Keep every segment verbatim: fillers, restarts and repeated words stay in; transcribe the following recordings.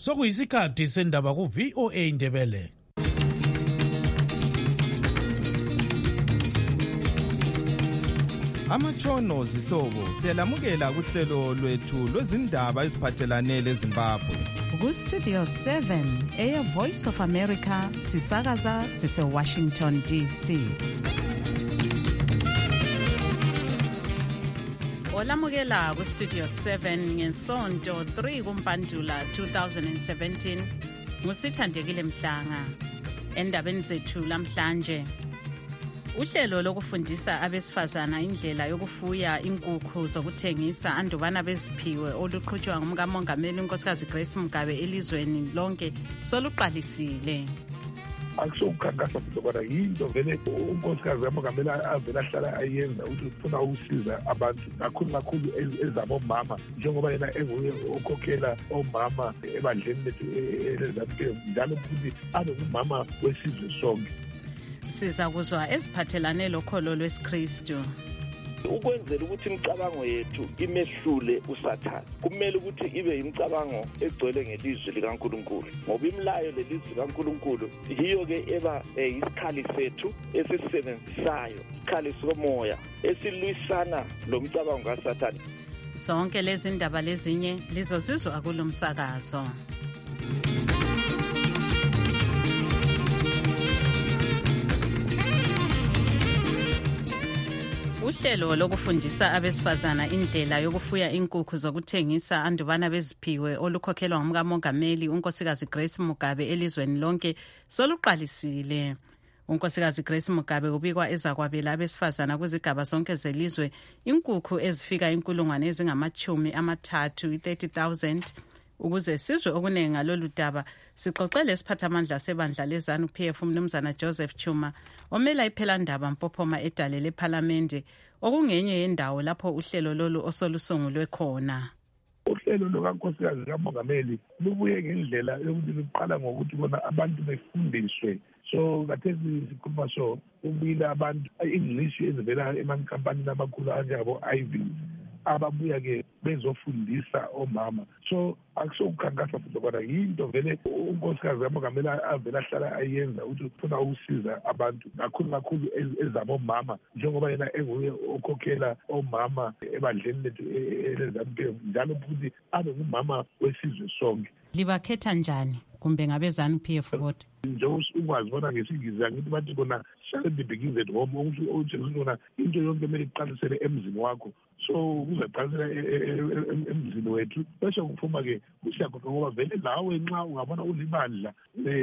Sokuyisikhathi sendaba ku V O A Ndebele. Amatshono zihlobo siyalamukela kuhlelo lwethu lwezindaba eziphathelane leZimbabwe. Ku Studio seven eya Voice of America sisakaza sise Washington D C. Olamukela ku Studio seven ngesonto three kuMpandula two thousand seventeen ngusithandekile Mhlanga. Endabeni zethu lamhlanje, uhlelo lokufundisa abesifazana indlela yokufuya inkukhu zokuthengisa andubana beziphiwe oluqhutshwa ngumkamongameli unkosikazi Grace Mugabe elizweni lonke soluqalisile. Akusokukhankasa futhi kodwa yinto vele unkosikazi kamongameli avele ahlala ayenza ukuthi ufuna ukusiza abantu kakhulu kakhulu ezabomama, njengoba yena enguye okhokhela omama ebandleni lethu eleZANU-P F, njalo futhi abe ngumama wesizwe sonke. Siza kuzwa eziphathelane lokholo lwesiKristu. Ukwenzela ukuthi imicabango yethu imehlule uSathane, kumele ukuthi ibe imicabango egcwele ngelizwi likaNkulunkulu, ngoba imilayo lelizwi likaNkulunkulu yiyo ke eba isikhali sethu esisisebenzisayo, isikhali somoya esilwisana lomcabango kaSathane. Sonke lezi ndaba lezinye lizosizwa kulomsakazo. Uhlelo lokufundisa abesifazana indlela yokufuya inkukhu zokuthengisa andubana beziphiwe olukhokhelwa ngumkamongameli unkosikazi Grace Mugabe elizweni lonke soluqalisile. Unkosikazi Grace Mugabe ubikwa ezakwabela abesifazana kuzigaba zonke zelizwe inkukhu ezifika inkulungwane ezingamachumi amathathu thirty thousand. Ukuze sizwe okuningi ngalolu daba, sixoxele isiphathamandla sebandla leZANU-P F umnumzana Joseph Chuma omela iphelandaba Mpophoma edale lePhalamende, okungenye yendawo lapho uhlelo lolu osolusungulwe khona. Uhlelo lukankosikazi kamongameli lubuye ngendlela yokuthi luqala ngokuthi bona abantu befundiswe. So kathesi sikhuluma so ubile abantu English ezivela emankampanini amakhulu anjengabo I V ababuya ke bezofundisa omama. So akusokukhankasa futhi kodwa yinto vele unkosikazi kamongameli avele ahlala ayenza ukuthi ufuna ukusiza abantu kakhulu kakhulu ezabomama, njengoba yena enguye okhokhela omama ebandleni lethu eleZANU-P F, njalo futhi abe ngumama wesizwe sonke. Libakhetha njani kumbe ngabe ZANU-P F kodwa? Njengoba ungazibona ngesiNgisi angithi bathi bona shall it begins at home, ukuthi ukubona into yonke kumele iqalisele emzini wakho. So uzaqalisela emzini wethu bese kuphuma ke kusiyakhona ngoba vele lawe nxa ungabona ulibandla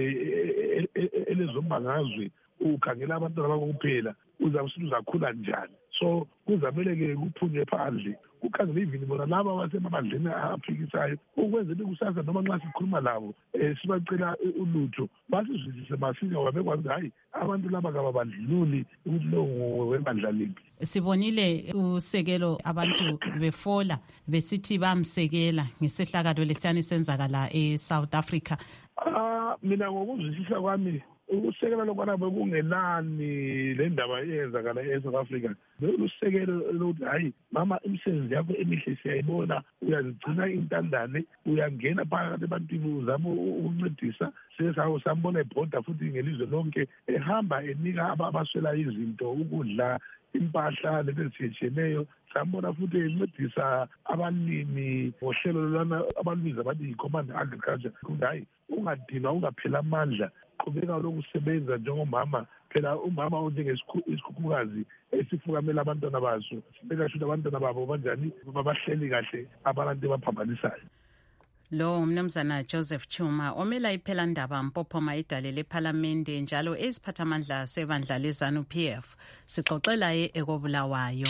elezombangazwe ukhangela abantwana bakho kuphela uzawusiza uzakhula njani. So kuzamele ke kuphunywe phandle kukhangela ivini bona laba abasemabandleni aphikisayo ukwenzela kusasa noma nxa sikhuluma labo sibacela ulutho basizwisise masinya wabekwazi hayi abantu laba kababandlululi ukuthi lo webandla limpi. Sibonile usekelo abantu befola besithi bamsekela ngesehlakalo lesiyani senzakala eSouth Africa. Ah mina ngokuzwisisa kwami ukusekela lokwana bekungenani le ndaba eyenzakala eSouth Africa. Bekusekelo lokuthi hayi mama imisebenzi yakho emihle siyayibona, uyazigcina intandane, uyangena phakathi ebantwini uzama ukuncedisa. Sesawo sambona ebhoda futhi ngelizwe lonke ehamba enika abaswela izinto, ukudla, impahla lezitshiyeneyo. Sambona futhi encedisa abalimi ngohlelo lwana abalubiza bathi Command Agriculture. Hayi ungadinwa ungaphela amandla, qhubeka lokusebenza njengomama. Phela umama onjengesikhukhukazi esifukamela abantwana baso, sibeka shuthi abantwana babo banjani babahleli kahle abantu baphambanisayo. Lo umnumzana Joseph Chuma omela iphelandaba Mpophoma edale lePhalamende njalo eziphathamandla sebandla leZANU-P F sixoxela ye ekobulawayo.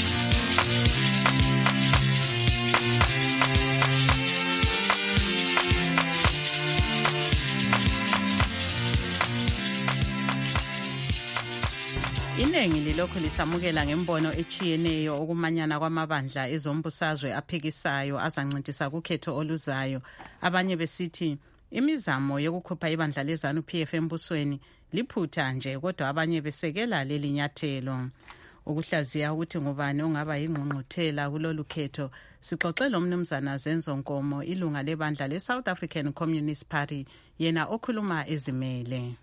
Iningi lilokhu lisamukela ngembono echiyeneyo okumanyana kwamabandla ezombusazwe aphikisayo azancintisa kukhetho oluzayo. Abanye besithi imizamo yokukhupha ibandla leZANU-P F embusweni liphutha nje, kodwa abanye besekela leli nyathelo. ukuhlaziya ukuthi ngubani ongaba yingqungquthela kulolu khetho. Sixoxele umnumzana Zenzo Nkomo, ilunga lebandla le-South African Communist Party, yena okhuluma ezimele.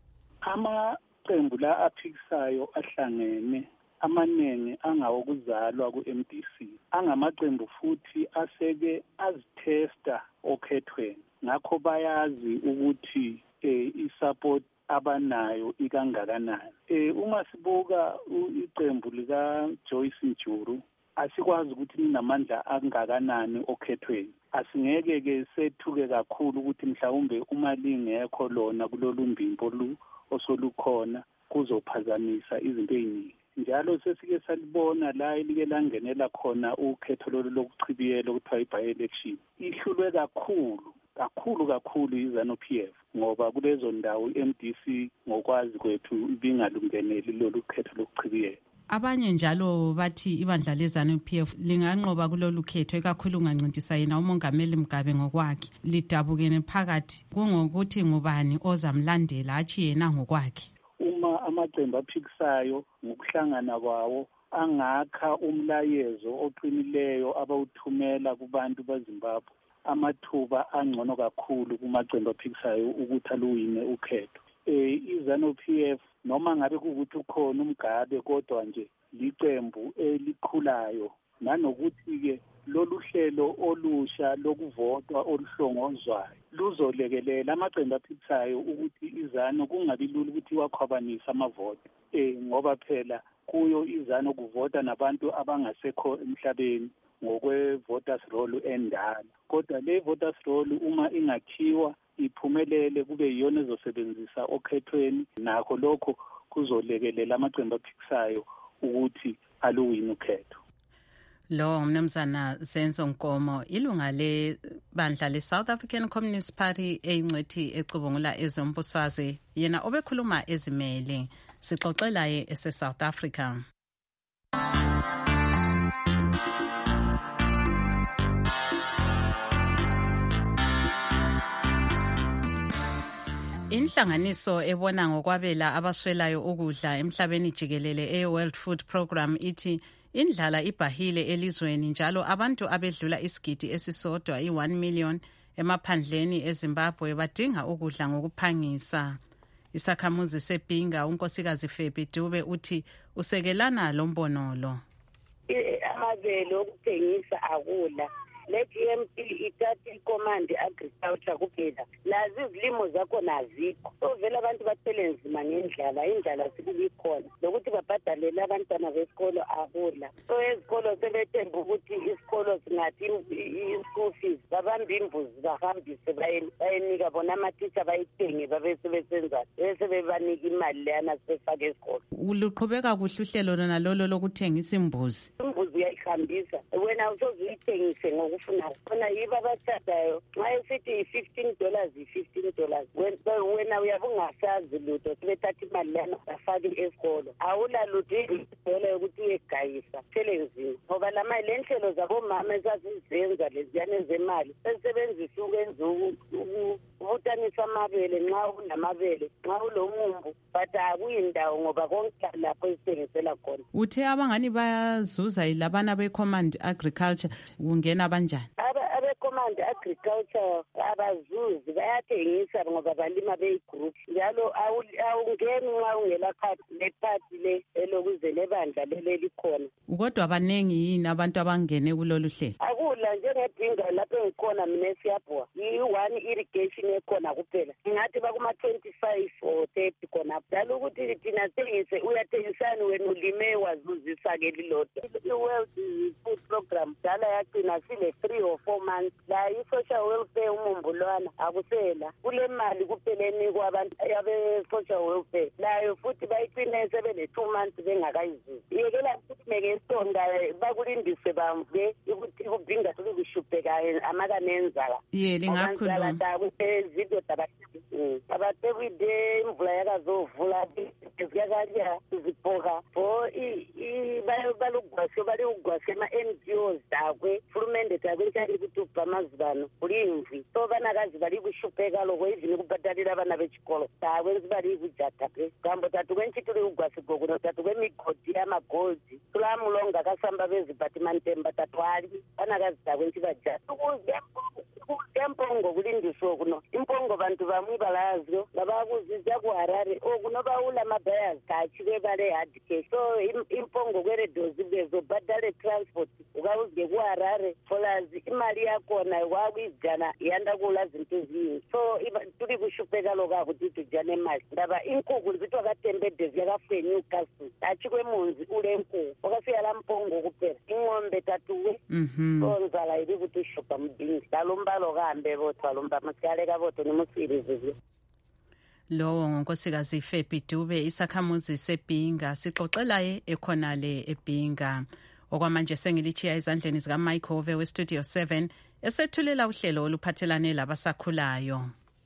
Amaqembu la aphikisayo ahlangene amaningi angawokuzalwa ku-M D C, angamaqembu futhi aseke azithesta okhethweni, ngakho bayazi ukuthi eh, i-support abanayo ikangakanani. Eh, uma sibuka iqembu lika Joyce Mjuru, asikwazi ukuthi linamandla angakanani okhethweni. Asingeke ke sethuke kakhulu ukuthi mhlawumbe uma lingekho lona kulolu mbimbo lu osolukhona kuzophazamisa izinto eziningi. Njalo sesike salibona la elike langenela khona ukhetho lolu lokuchibiyela okuthiwa i-by-election. Ihlulwe kakhulu kakhulu kakhulu i-ZANU P F ngoba kulezo ndawo i-M D C ngokwazi kwethu ibingalungeneli lolu khetho lokuchibiyela. Abanye njalo bathi ibandla le-ZANU P F linganqoba kulolu khetho ekakhulu ungancintisa yena uMongameli Mugabe ngokwakhe. Lidabukene phakathi kungokuthi ngubani ozamlandela athi yena ngokwakhe. Uma amaqembu aphikisayo ngokuhlangana kwawo angakha umlayezo oqinileyo abawuthumela kubantu baZimbabwe, amathuba angcono kakhulu kumaqembu aphikisayo ukuthi aluwine ukhetho. Eh, i-ZANU P F noma ngabe kukuthi ukhona uMgabe kodwa nje liqembu elikhulayo, nanokuthi ke lolu hlelo olusha lokuvotwa oluhlongozwayo luzolekelela amaqembu aphikisayo ukuthi iZANU kungabi lula ukuthi wakhwabanisa amavoto. Eh, ngoba phela kuyo iZANU kuvota nabantu abangasekho emhlabeni ngokwe-voters roll endala, kodwa le voters roll uma ingakhiwa iphumelele kube yiyona ezosebenzisa okhethweni, nakho lokho kuzolekelela amaqembu aphikisayo ukuthi aluwine ukhetho. Lo mnumzana Zenzo Nkomo, ilunga lebandla le-South African Communist Party eyingcwethi ecubungula ezombusazwe, yena obekhuluma ezimele. Sixoxela ye ese-South Africa. Inhlanganiso ebona ngokwabela abaswelayo ukudla emhlabeni jikelele e-World Food Program ithi indlala ibhahile elizweni, njalo abantu abedlula isigidi esisodwa i-one million emaphandleni eZimbabwe badinga ukudla ngokuphangisa. Isakhamuzi seBhinga unkosikazi Febi Dube uthi usekelana lo mbono lo. Amabele okuthengisa akula. Let E M P ithathe icommand agriculture kuphela, lazi izilimo zakho nazikho. So vele abantu bathele nzima ngendlala, indlala sikulikhona lokuthi babhadalele abantwana besikolo akula. So ezikolo sebethemba ukuthi isikolo singathi i-school fees babambe imbuzi bahambise bayenika bona amatitsha bayithenge babe sebesenza bese bebanika imali leyana sebefake esikolo. Uluqhubeka kuhle uhlelo lona lolo lokuthengisa imbuzi. Imbuzi uyayihambisa wena usozuyithengise ngoku ufuna khona yiba abathathayo nxa esithi fifteen dollars i-fifteen dollars wena uyabe ungasazi lutho sebethatha imali lana bafake esikolo awula lutho idola yokuthi uyegayisa phele nzima ngoba lama le nhlelo zabomama esazizenza leziyane zemali sesebenzisa ukwenza ukubutanisa amabele nxa unamabele nxa ulomumbu but akuyindawo ngoba konke lapho isithengisela khona. Uthe abangani bayazuza yilabana be-Command Agriculture kungena banjani? Abe-Command Agriculture abazuzi bayathengisa ngoba balima beyi-group, njalo awungeni nxa ungela lephathi le elokuze lebandla leli khona. Kodwa banengi yini abantu abangene kulolu hlelo? Akula njengeBhinga lapho engikhona mina eSiyabhowa yi-one irrigation ekhona kuphela, ngathi bakuma twenty-five or thirty khona, njalo ukuthi thina thengise uyathengisani wena ulime wazuzisa-ke lilodwa. I-World Food Program dala yagcina sile three or four months la i-social welfare umumbulwana akusela kule mali kupheleni kwabantu abe-social welfare layo futhi bayicine sebele two months bengakayizuzi. Yekela futhi mekesonda bakulindise bamve ukuthi kubhinga sokushubhekayo amakanenzala ye lingakhuluma ezidodaba abathebide imvula yakazovula ezikakalya ziphoka for balugwasyo bali ugwasyo ama-N G Os dakwe fulumende dakwe nchali kutupha amazibano kulimvi so vanakazi bali kushupheka loko even kubhadalira abana bechikolo dakwe nzibali kujata pe kambo tatu kwenchituli ugwasi gokuno tatu kwemigodi yamagoldi tulamulonga kasamba beziphatimantemba tatu ali vanakazi dakwe nchibajata empongo kulindiswa kuno impongo bantu bamwe balazyo ngabakuzizya ku Harare okuno bawula mabhayas kachike bale hardcase so impongo kweredozi bezo badale transport ukawuzike ku Harare folazi imali yakona kwakwizana yanda kula zinto ezingi so tuli kushupheka loka kuti tujane imali ndaba inkukhu zitwa katembede ziyakafwe Newcastle achikwe munzi ule inkukhu okafika la mpongo kuphela ing'ombe tatuwe so nzala ili kuti shopha mbingi lombalo kambe botho lomba masikale kabotho nemusirize lowo ngonkosikazi Fephi Dube isakhamuzi seBhinga sixoxelaye ekhonale eBhinga okwamanje sengilichiya ezandleni zika Mike Hove we Studio seven esethulela uhlelo oluphathelane labasakhulayo.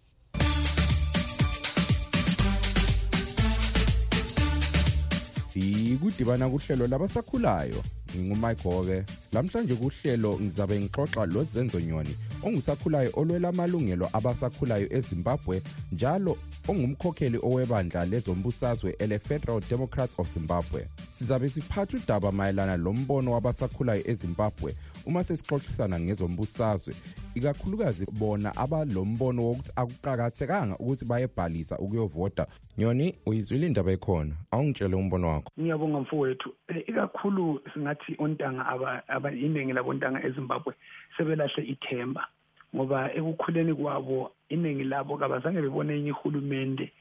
Ikudibana kuhlelo labasakhulayo ngingumike Hove lamhlanje kuhlelo ngizabe ngixoxa lo Zenzo Nyoni ongusakhulayo olwela amalungelo abasakhulayo eZimbabwe njalo ongumkhokheli owebandla lezombusazwe ele Federal Democrats of Zimbabwe. Sizabe siphatha udaba mayelana lombono wabasakhulayo eZimbabwe uma sesixoxisana ngezombusazwe ikakhulukazi bona abalombono wokuthi akuqhakathekanga ukuthi bayebhalisa ukuyovota. Nyoni uyizwile indaba ekhona awungitshele umbono wakho. Ngiyabonga mfowethu ikakhulu singathi ontanga aba aba iningi labontanga eZimbabwe sebelahle ithemba ngoba ekukhuleni kwabo iningi labo kabazange bebone enye ihulumende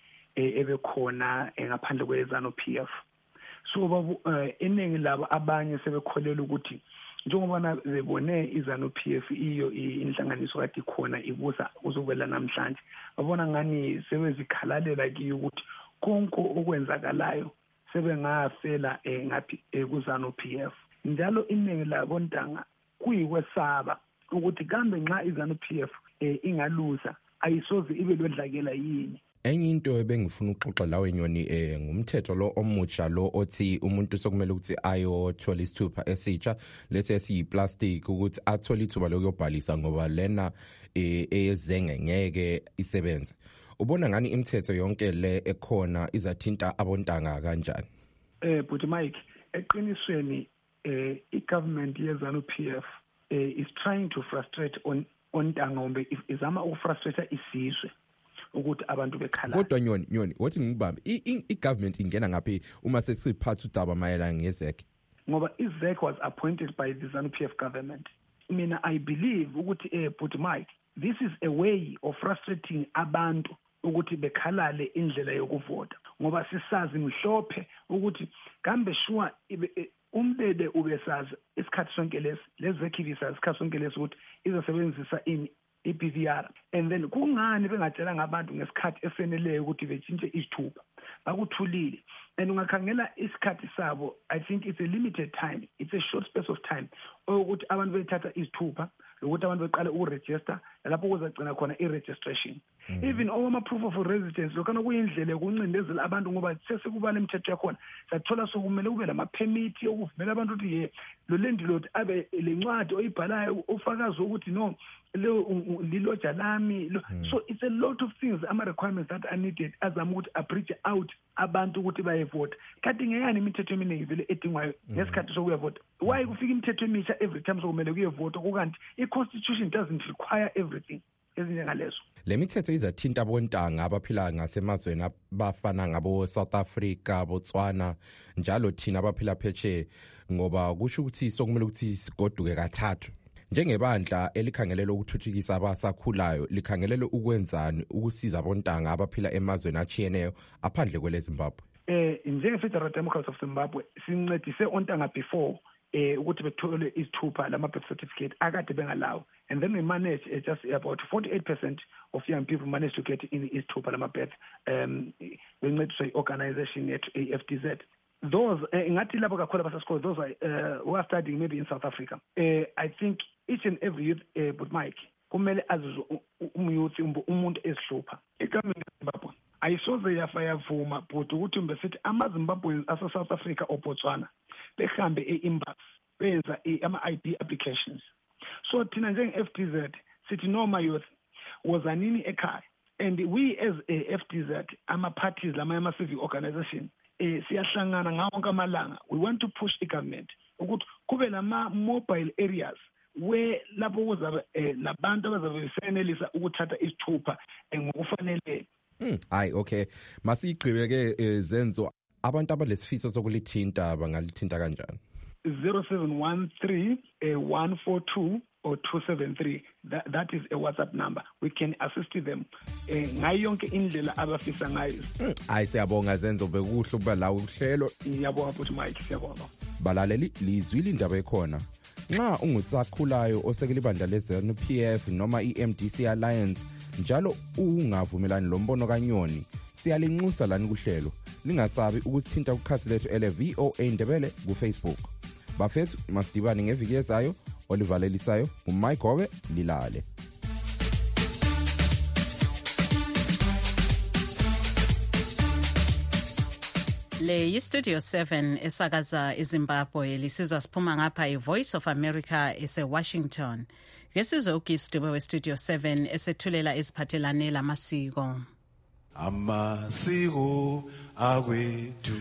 ebekhona ngaphandle kweZanu P F so babu iningi labo abanye sebekholela ukuthi njengoba bebone iZanu P F iyo inhlanganiso kade khona ibusa uzobela namhlanje babona ngani sebezikhalalela kiyo ukuthi konke okwenzakalayo sebengafela ngapi kuZanu P F njalo iningi labontanga kuyikwesaba ukuthi kambe nxa iZanu P F ingaluza ayisoze ibe lodlakela yini. Enye into ebengifuna ukuxoxa lawe Nyoni eh ngumthetho lo omutsha lo othi umuntu sokumele ukuthi ayothola isithupha esitsha lesi esiyiplastic ukuthi athole ithuba lokuyobhalisa ngoba lena eyezenge ngeke isebenze. Ubona ngani imithetho yonke le ekhona izathinta abontanga kanjani? Eh but Mike eqinisweni eh igovernment yeZanu P F eh, is trying to frustrate on ontanga ngombe izama ukufrustrate isizwe ukuthi abantu bekhala. Kodwa Nyoni Nyoni wathi ngibambe i-government ingena ngaphi uma sesiphatha udaba mayelana ngezekhe? Ngoba izekhe was appointed by the ZANU P F government. Mina I believe ukuthi eh but Mike this is a way of frustrating abantu ukuthi bekhalale indlela yokuvota ngoba sisazi mhlophe ukuthi kambe sure umbede ubesazi isikhathi sonke lesi lezekhivisazi isikhathi sonke lesi ukuthi izosebenzisa ini i-P V R and then kungani bengatshela ngabantu ngesikhathi eseneleyo ukuthi betshintshe isithupha bakuthulile and ungakhangela isikhathi sabo I think it's a limited time it's a short space of time ukuthi abantu bethatha isithupha ukuthi abantu beqale ukuregister lapho kuzagcina khona i-registration mm. even over proof of residence lokana kuyindlela yokuncindezela abantu ngoba sesikubala imithetho yakhona sathola sokumele kube lama permit yokuvumela abantu ukuthi ye lo landlord abe lencwadi oyibhalayo ufakaza ukuthi no lo liloja lami so it's a lot of things ama requirements that are needed azama ukuthi abridge out abantu ukuthi bayevota kanti ngeyani imithetho eminingi vele edingwayo ngesikhathi sokuyavota why kufika imithetho emisha every time sokumele kuyevota kukanti i-constitution doesn't require everything ezinjengalezo. Le mithetho izathinta abontanga abaphila ngasemazweni abafana ngabo South Africa, Botswana njalo thina abaphila phetshe ngoba kusho ukuthi sokumele ukuthi sigoduke kathathu. Njengebandla elikhangelele ukuthuthukisa abasakhulayo likhangelele ukwenzani ukusiza abontanga abaphila emazweni achiyeneyo aphandle kwele Zimbabwe? Eh njenge Federal Democrats of Zimbabwe sincedise ontanga before eh ukuthi bethole isithupha lama birth certificate akade bengalawo and then we manage uh, just about forty-eight percent of young people manage to get in isithupha lama birth um bencediswa organization yethu A F D Z. Those ngathi labo kakhulu abasasikole those are uh, who are studying maybe in South Africa. uh, I think each and every youth uh, but Mike kumele azizwe umyouth umuntu esihlupha igovernment eZimbabwe ayisoze yafa yavuma but ukuthi mbe sithi ama-Zimbabweans ase-South Africa or Botswana behambe e-embassy benza ama-I D applications. So thina njenge-F D Z sithi noma youth wozanini ekhaya, and we as a F D Z ama-parties lama ama-civic organization eh siyahlangana ngawo wonke amalanga. We want to push the government ukuthi kube lama-mobile areas where lapho kuzabe labantu abazabe besenelisa ukuthatha isithupha ngokufanele. Hayi okay, masigqibe ke Zenzo, abantu abalesifiso sokulithinta bangalithinta kanjani? zero seven one three one four two or two seven three. That, that is a WhatsApp number. We can assist them ngayo yonke indlela abafisa ngayo. Hayi siyabonga Zenzo, bekuhle ukuba la uhlelo. Ngiyabonga futhi Mike, siyabonga. Balaleli lizwile indaba ekhona. Nxa ungusakhulayo osekele ibandla leZanu P F noma i-M D C Alliance njalo ungavumelani lombono kaNyoni, siyalinxusa lani kuhlelo. Lingasabi ukusithinta kukhasi lethu ele V O A Ndebele ku Facebook. Bafethu masidibane ngeviki ezayo. Olivalelisayo uMike Gobe lilale. Le yi-Studio seven esakaza eZimbabwe, lisizwa siphuma ngapha i-Voice of America ese-Washington. Ngesizwe uGibbs Dube we-Studio seven esethulela eziphathelane lamasiko. Amasiko akwethu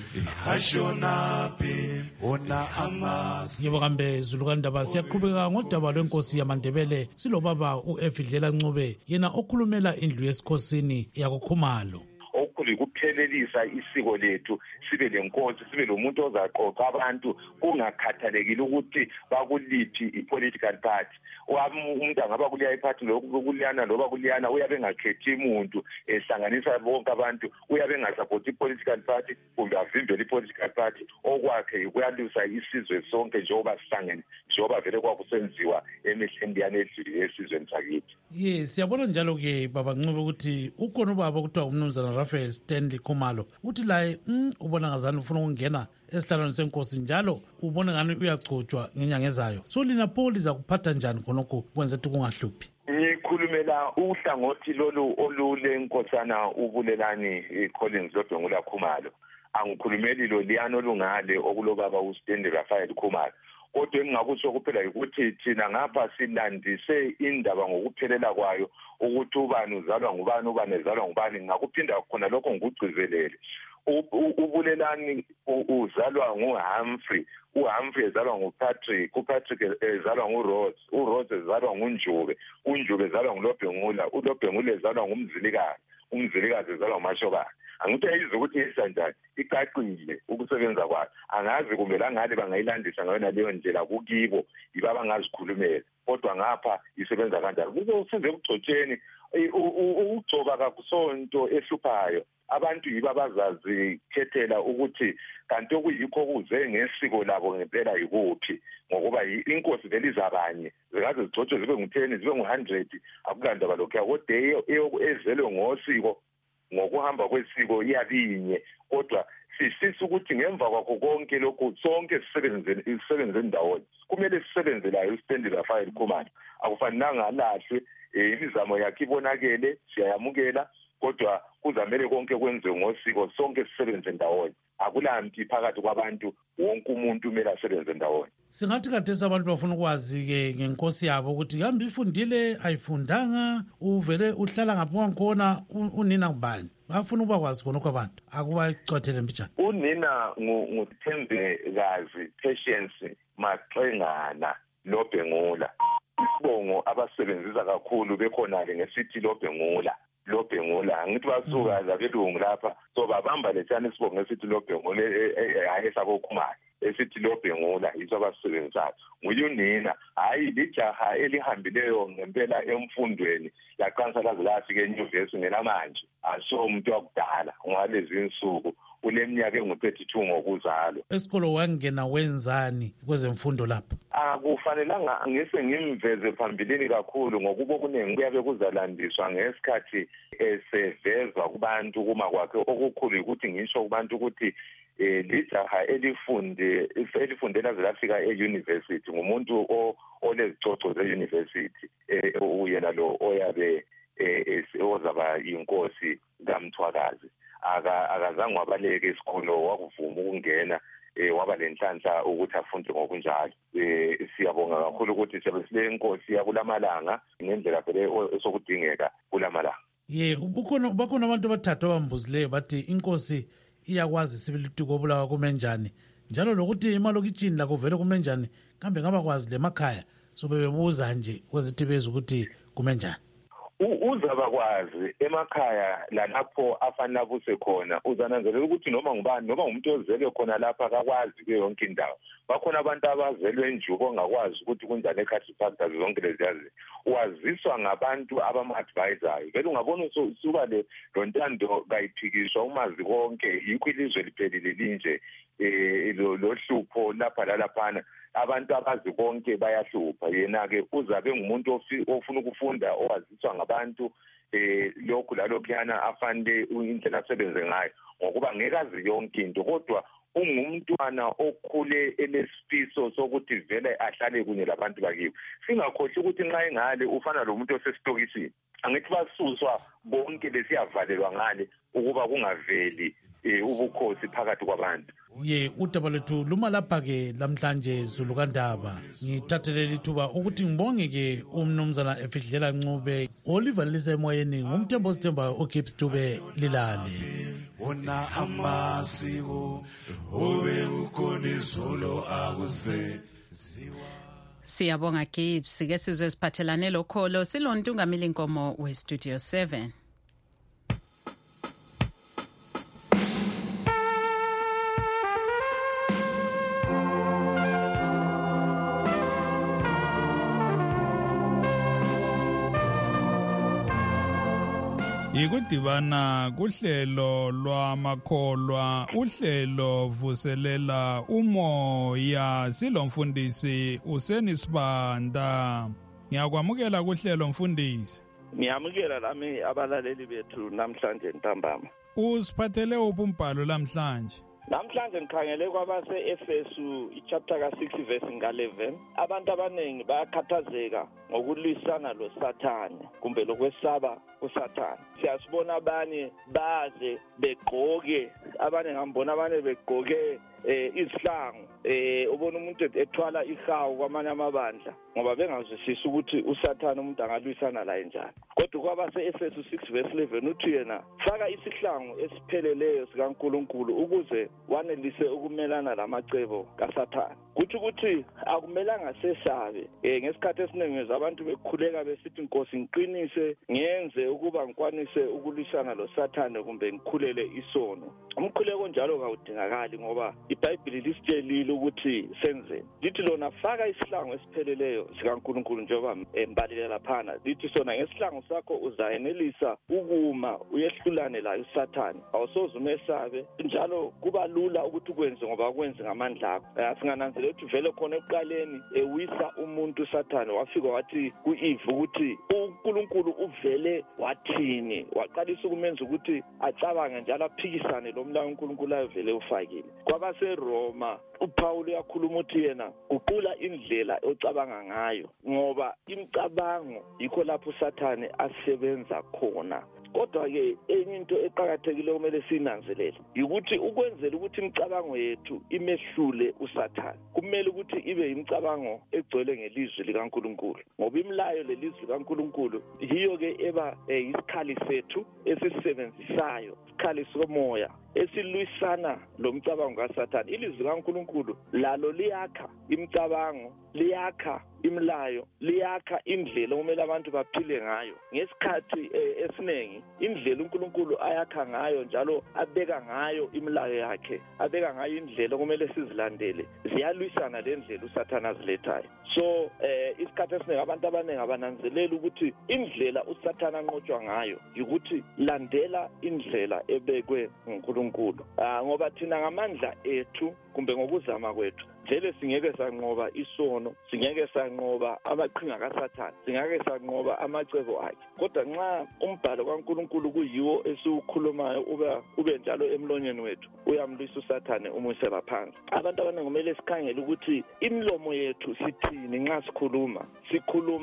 ashonaphi ona amasiko. Yebo kambe Zulu kaNdaba, siyaqhubeka ngodaba lwenkosi yamaNdebele silobaba uEfidlela Ncube, yena okhulumela indlu yesikhosini yakoKhumalo. Okukhulu ukuphelelisa isiko lethu, sibe lenkonzo, sibe lomuntu ozaqoqa abantu kungakhathalekile ukuthi bakuliphi i-political party. Umuntu angaba kuliya iphathi lokuliyana loba kuliyana, uyabe engakhethi umuntu ehlanganisa bonke abantu, uyabe engasapoti i-political party kumbe avimbele i-political party. Okwakhe ukuyalusa isizwe sonke njengoba sihlangene, njengoba vele kwakusenziwa emehleni yana edlule esizweni sakithi. Yes, siyabona njalo ke baba Ncube ukuthi ukhona ubaba kuthiwa umnumzana Raphael Stanley Khumalo uthi laye mm, ubona ngazani ufuna ukungena esihlalweni senkosi njalo ubona ngani uyagcotshwa ngenyanga ezayo. So lina pho liza kuphatha njani khonokho kwenza ukuthi kungahluphi? Ngikhulumela uhlangothi lolu olule inkosana uBulelani Collins Lodongula Khumalo. Angikhulumeli lo liyano lungale okulobaba uStanley Raphael Khumalo. Kodwa engingakusho kuphela ukuthi thina ngapha silandise indaba ngokuphelela kwayo ukuthi ubani uzalwa ngubani ubani ezalwa ngubani. Ngakuphinda khona lokho ngikugcizelele. uBulelani uzalwa nguHumphrey, uHumphrey ezalwa nguPatrick, uPatrick ezalwa nguRose, uRose ezalwa nguNjube, uNjube ezalwa nguLobhengula, uLobhengula ezalwa ngumzilikazi, umzilikazi ezalwa ngumashokana. Angithi ayizwe ukuthi isanjani icacile ukusebenza kwayo. Angazi kumbe la ngale bangayilandisa ngayo leyo ndlela kukibo ibaba ngazikhulumela, kodwa ngapha isebenza kanjani. Kuze usize ukugcotsheni ukugcoba kakusonto ehluphayo. Abantu yiba bazazi khethela ukuthi kanti okuyikho kuze ngesiko labo ngempela yikuphi, ngokuba inkosi vele izabanye zikaze zigcotshwe zibe ngu-ten zibe ngu-hundred akulandaba lokho. Kodwa ezelwe ngosiko ngokuhamba kwesiko iyabinye, kodwa sisisa ukuthi ngemva kwakho konke lokhu sonke sisebenzeni isisebenze ndawonye. Kumele sisebenze layo uStanley Raphael Khumalo, akufanelanga alahlwe. Imizamo yakhe ibonakele, siyayamukela, kodwa kuzamele konke kwenziwe ngosiko, sonke sisebenze ndawonye. Akulampi phakathi kwabantu, wonke umuntu kumele asebenze ndawonye. Singathi kade abantu bafuna ukwazi ke ngenkosi yabo ukuthi kambe ifundile ayifundanga, uvele uhlala ngapha khona unina ngubani. Bafuna ukwazi khona kwabantu akubacothele mbijana. Unina nguThembekazi Patience Maqengana Lobhengula. Isibongo abasebenzisa kakhulu bekhona-ke ngesithi Lobhengula. Lobhengula ngithi basuka zabelungu lapha, so babamba lethana isibongo ngesithi Lobhengula hayi saboKhumalo esithi Lobhengula yiso abasebenzayo. Nguyunina hayi lijaha elihambileyo ngempela emfundweni yaqansa laze lafika enyuvesi ngenamanje, aso umuntu wakudala ngalezi insuku uneminyaka engu-thirty-two ngokuzalwa. Esikolo wangena wenzani kwezemfundo lapha? Akufanelanga ngise ngimveze phambilini kakhulu ngokuba okuningi kuyabe kuzalandiswa ngesikhathi esevezwa kubantu kuma kwakhe. Okukhulu ukuthi ngisho kubantu ukuthi lijaha elifunde elifundela zelafika e-university ngumuntu olezicoco ze-university, uyena lo oyabe ozaba inkosi kaMthwakazi. akazange wabaleke isikolo wakuvuma ukungena eh waba lenhlanhla ukuthi afunde ngokunjalo. Eh siyabonga kakhulu ukuthi siyabe sile inkosi yakulamalanga ngendlela vele esokudingeka kulamalanga. Ye ubukhona bakhona abantu abathathu abambuzileyo bathi inkosi iyakwazi sibili tukobulawa kumenjani njalo lokuthi emalokitshini la kuvele kumenjani kambe ngaba kwazi lemakhaya so bebebuza nje kwezithi beza ukuthi kumenjani. Uzaba kwazi emakhaya lalapho afanele abuse khona uzananzelela ukuthi noma ngubani noma umuntu ozelwe khona lapha akakwazi ke yonke indawo. Bakhona abantu abazelwe enjubo ongakwazi ukuthi kunjani ekhaya factors zonke lezi yazi waziswa ngabantu abama-advisayo. Vele ungabona usuka le lontando kayiphikiswa umazi konke yikho ilizwe liphelile linje eh lo hlupho lapha lalaphana abantu abazi konke bayahlupha. Yena ke uzabe ngumuntu ofuna ukufunda owaziswa ngabantu eh lokhu lalokhuyana afanele indlela asebenze ngayo ngokuba ngeke azi yonke into kodwa ungumntwana okhule enesifiso sokuthi vele ahlale kunye labantu bakibo. Singakhohle ukuthi nxa engale ufana lo muntu osesitokisini angithi basuswa bonke lesiyavalelwa ngale ukuba kungaveli ubukhosi phakathi kwabantu. Ye udaba lethu luma lapha ke lamhlanje Zulu kaNdaba ngithathelele ithuba ukuthi ngibonge ke umnumzana Efidlela Ncube olivalisa emoyeni ngumthembo sithembayo oKips Dube lilale wona amasiko obe ukhona izolo akuse. Siyabonga Gibbs ke sizwe siphathelane lokholo silonto ungamile inkomo we Studio seven. Ikudibana kuhlelo lwamakholwa uhlelo vuselela umoya silomfundisi usenisibanda. Ngiyakwamukela kuhlelo mfundisi. Ngiyamukela lami abalaleli bethu namhlanje ntambama. Usiphathele uphi umbhalo namhlanje? Namhlanje ngikhangele kwabase Efesu chapter ka six verse eleven. Abantu abaningi bayakhathazeka ngokulwisana loSathane kumbe lokwesaba uSathane. Siyasibona abanye baze begqoke, abanye ngambona abanye begqoke eh isihlangu eh ubona umuntu ethwala ihawu kwamanye amabandla ngoba bengazwisisa ukuthi uSathane umuntu angalwisana la njani. Kodwa kwabase Efesu six verse eleven uthi yena faka isihlangu esipheleleyo sikaNkulunkulu ukuze wanelise ukumelana lamacebo kaSathane. Kuthi ukuthi akumelanga sesabe eh ngesikhathi esiningi abantu bekhuleka besithi inkosi ngiqinise ngenze ukuba ngikwanise ukulwisana loSathane kumbe ngikhulele isono. Umkhuleko njalo kawudingakali ngoba iBhayibheli lisitshelile ukuthi senze. Lithi lona faka isihlangu esipheleleyo sikaNkulunkulu njengoba embalile laphana. Lithi sona ngesihlangu sakho uzayenelisa ukuma uyehlulane la uSathane. Awusoze umesabe njalo kuba lula ukuthi ukwenze ngoba ukwenze ngamandla akho. Asingananzelela ukuthi vele khona ekuqaleni ewisa umuntu uSathane wafika wathi kuEve ukuthi uNkulunkulu uvele wathini waqalisa ukumenza ukuthi acabange njalo aphikisane lo mlayo uNkulunkulu ayevele ufakile. Kwabase Roma uPaul uyakhuluma uthi yena uqula indlela ocabanga ngayo ngoba imicabango yikho lapho uSathane asebenza khona. Kodwa ke enye into eqhakathekile kumele sinanzelele ukuthi ukwenzela ukuthi imicabango yethu imehlule uSathane kumele ukuthi ibe imicabango egcwele ngelizwi likaNkulunkulu ngoba imilayo lelizwi likaNkulunkulu yiyo ke eba isikhali sethu esisisebenzisayo isikhali somoya esilwisana lomcabango kaSathane. Ilizwi likaNkulunkulu lalo liyakha imicabango, liyakha imilayo, liyakha indlela okumele abantu baphile ngayo. Ngesikhathi esiningi indlela uNkulunkulu ayakha ngayo njalo abeka ngayo imilayo yakhe, abeka ngayo indlela okumele sizilandele, ziyalwisana lendlela uSathane azilethayo. So eh isikhathi esiningi abantu abaningi abananzelela ukuthi indlela uSathane anqotshwa ngayo ukuthi landela indlela ebekwe nguNkulunkulu. Ah ngoba thina ngamandla ethu kumbe ngokuzama kwethu vele singeke sanqoba isono, singeke sanqoba amaqhinga kaSathane, singeke sanqoba amacebo akhe. Kodwa nxa umbhalo kaNkulunkulu kuyiwo esiwukhulumayo uba ube njalo emlonyeni wethu uyamlwisa uSathane umusela phansi. Abantu abaningi kumele sikhangele ukuthi imlomo yethu sithini nxa sikhuluma. Sikhuluma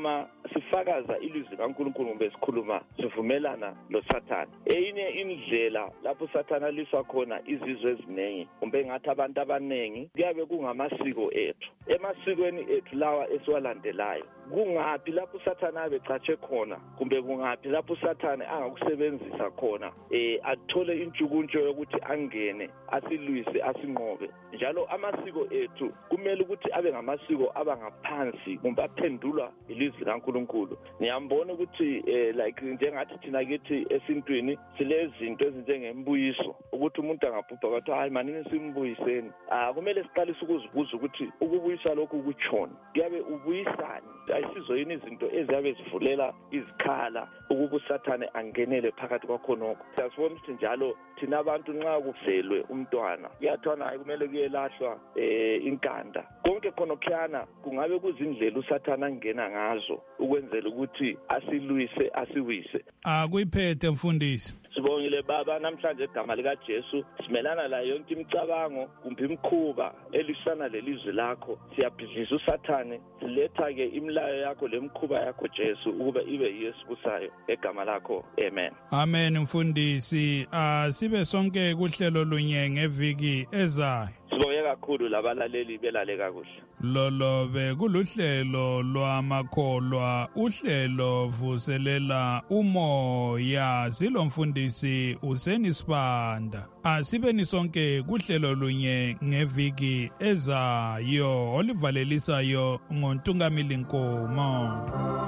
sifakaza ilizwi kaNkulunkulu kumbe sikhuluma sivumelana loSathane. Eyinye indlela lapho uSathane aliswa khona izizwe eziningi kumbe ngathi abantu abaningi kuyabe kungamasiko ethu. Emasikweni ethu lawa esiwalandelayo kungaphi lapho uSathane abecatshe khona kumbe kungaphi lapho uSathane angakusebenzisa khona eh athole intshukuntsho yokuthi angene asilwise asinqobe. Njalo amasiko ethu kumele ukuthi abe ngamasiko abangaphansi kumbe aphendulwa ilizwi kaNkulunkulu. Ngiyambona ukuthi eh, like njengathi thina kithi esintwini silezinto ezinjengembuyiso ukuthi umuntu angabhubha kwathi hayi manini simbuyiseni. Ah kumele siqalise ukuzibuza ukuthi ukubuyisa lokhu kuchona kuyabe ubuyisani. Ayisizo yini izinto eziyabe zivulela izikhala ukuba uSathane angenele phakathi kwakhonoko. Siyasibona ukuthi njalo thina abantu nxa kuvelwe umntwana kuyathona hayi kumele kuyelahlwa eh inkanda. Konke khonokhana kungabe kuzindlela uSathane angena ngazo ukwenzela ukuthi asilwise asiwise. Akuyiphethe mfundisi. Sibongile baba namhlanje egama lika Jesu simelana la yonke imicabango kumbe imkhuba elisana lelizwe lakho. Siyabhidliza uSathane siletha ke imlayo yakho lemkhuba yakho Jesu ukuba ibe yesibusayo egama lakho. Amen. Amen mfundisi. Asibe sonke kuhlelo lunye ngeviki ezayo. Sibonge kakhulu labalaleli belale kakuhle. Lolo bekuluhlelo lwamakholwa, uhlelo vuselela umoya. Silomfundisi Useni Sibanda. Asibeni sonke kuhlelo lunye ngeviki ezayo olivalelisayo ngoNtungamili Nkomo.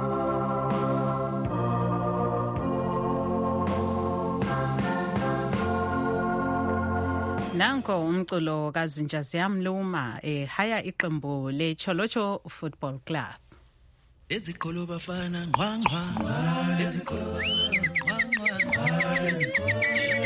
Nanko umculo kaZinja Ziyamluma ehaya iqembu leCholocho Football Club. Eziqholo bafana ngqwangqwa eziqholo ngqwangqwa eziqholo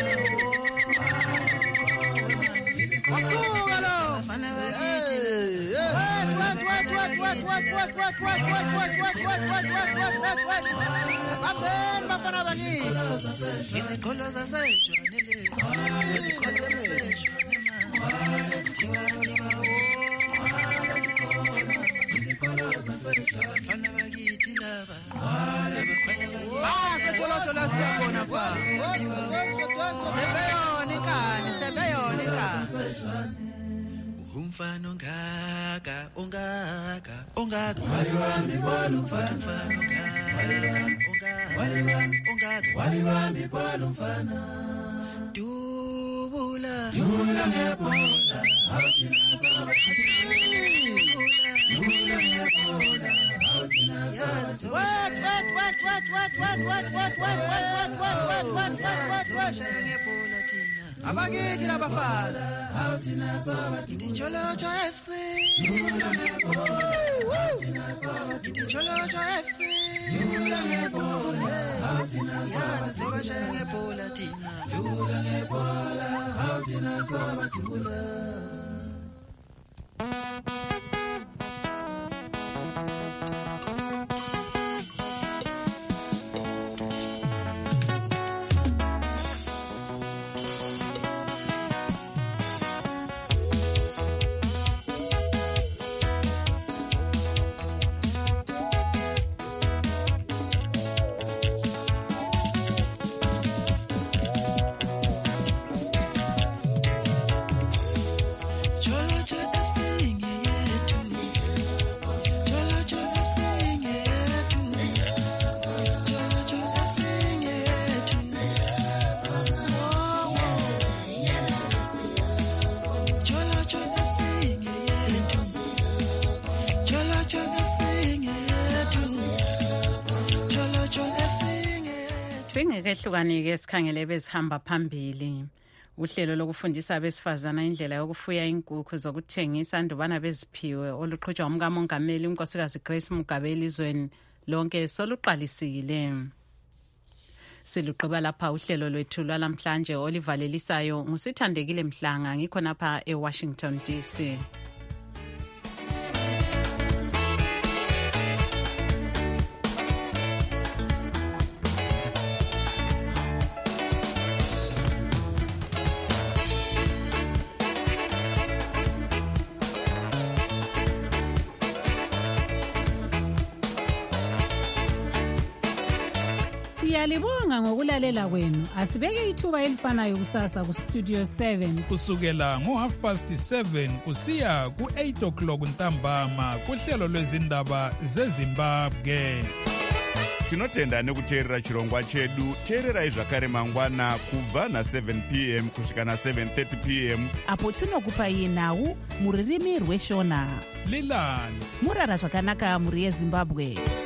asuka lo bafana bakithi what what what what what what what what what what what what what what what what bafana bafana bakithi iziqholo zasejwanele iziqholo umfana ongaka ongaka ongaka wali wami bolu umfana ongaka ongaka wali wami bolu umfana dubula dubula ngebola awuthina saba dubula ngebola awuthina saba what what what what what what what what what what what what what what what ngebola thina abakithi labafana awuthina saba Cholocho F C dubula ngebola awuthina saba Cholocho F C dubula ngebola awuthina saba soba ngebola thina dubula ngebola awuthina saba dubula. Singekehlukanike sikhangele bezihamba phambili. Uhlelo lokufundisa abesifazana indlela yokufuya inkukhu zokuthengisa andubana beziphiwe oluqhutshwa umkamongameli unkosikazi Grace Mugabe elizweni lonke soluqalisile. Siluqhiba lapha uhlelo lwethu lwalamhlanje olivalelisayo ngusithandekile Mhlanga ngikho napha eWashington D C. Siyalibonga ngokulalela kwenu. Asibeke ithuba elifanayo kusasa ku Studio seven. Kusukela ngo half past seven kusiya ku eight o'clock ntambama kuhlelo lwezindaba zeZimbabwe. Tinotenda nekuteerera chirongwa chedu. Teererai zvakare mangwana kubva na seven p m kusvika na seven thirty p m apo tinokupai nhau muririmi rweshona. Lilani murara zvakanaka muri yeZimbabwe.